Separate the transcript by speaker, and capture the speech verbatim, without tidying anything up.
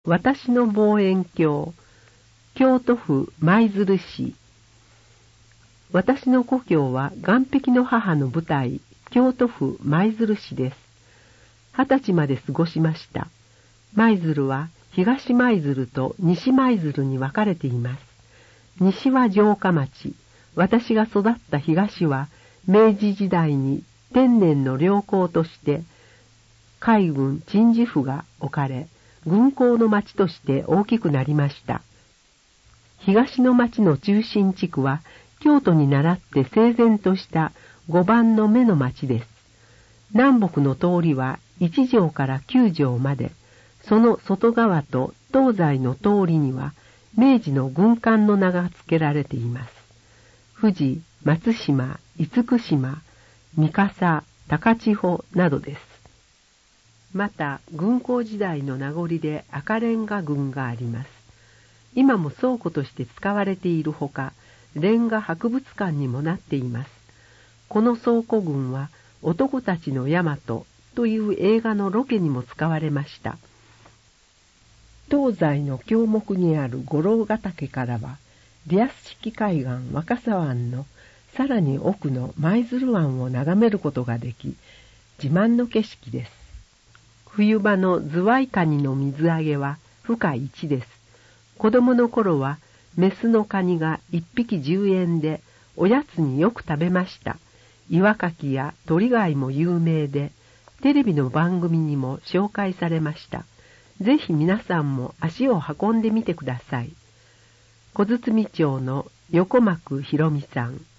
Speaker 1: 私の望遠鏡、京都府舞鶴市。私の故郷は岸壁の母の舞台、京都府舞鶴市です。二十歳まで過ごしました。舞鶴は東舞鶴と西舞鶴に分かれています。西は城下町、私が育った東は明治時代に天然の良港として海軍鎮守府が置かれ、軍港の町として大きくなりました。東の町の中心地区は京都に倣って整然とした五番の目の町です。南北の通りはいち条からきゅう条まで、その外側と東西の通りには明治の軍艦の名が付けられています。富士、松島、厳島、三笠、高千穂などです。また、軍港時代の名残で赤レンガ群があります。今も倉庫として使われているほか、レンガ博物館にもなっています。この倉庫群は、男たちの大和という映画のロケにも使われました。東西の京目にある五郎ヶ岳からは、リアス式海岸若狭湾のさらに奥の舞鶴湾を眺めることができ、自慢の景色です。冬場のズワイカニの水揚げは不可一です。子供の頃はメスのカニが一匹十円でおやつによく食べました。岩牡蠣や鳥貝も有名で、テレビの番組にも紹介されました。ぜひ皆さんも足を運んでみてください。小堤町の横幕ひろみさん。